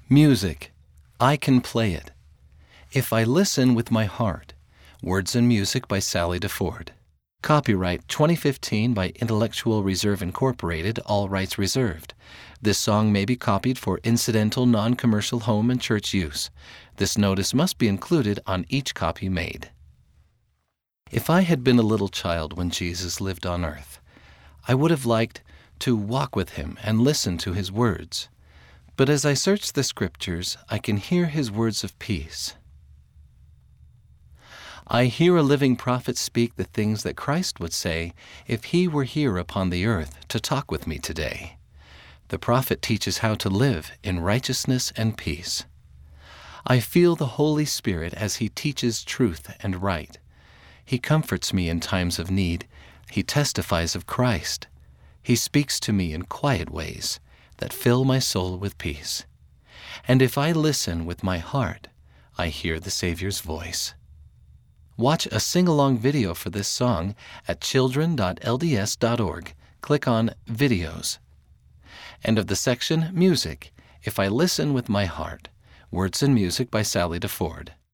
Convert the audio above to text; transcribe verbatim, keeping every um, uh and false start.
Music. I can play it. If I listen with my heart. Words and music by Sally DeFord. Copyright twenty fifteen by Intellectual Reserve Incorporated, all rights reserved. This song may be copied for incidental non-commercial home and church use. This notice must be included on each copy made. If I had been a little child when Jesus lived on earth, I would have liked to walk with him and listen to his words. But as I search the scriptures, I can hear his words of peace. I hear a living prophet speak the things that Christ would say if he were here upon the earth to talk with me today. The prophet teaches how to live in righteousness and peace. I feel the Holy Spirit as he teaches truth and right. He comforts me in times of need. He testifies of Christ. He speaks to me in quiet ways that fill my soul with peace. And if I listen with my heart, I hear the Savior's voice. Watch a sing-along video for this song at children dot L D S dot org. Click on Videos. End of the section, Music. If I listen with my heart. Words and music by Sally DeFord.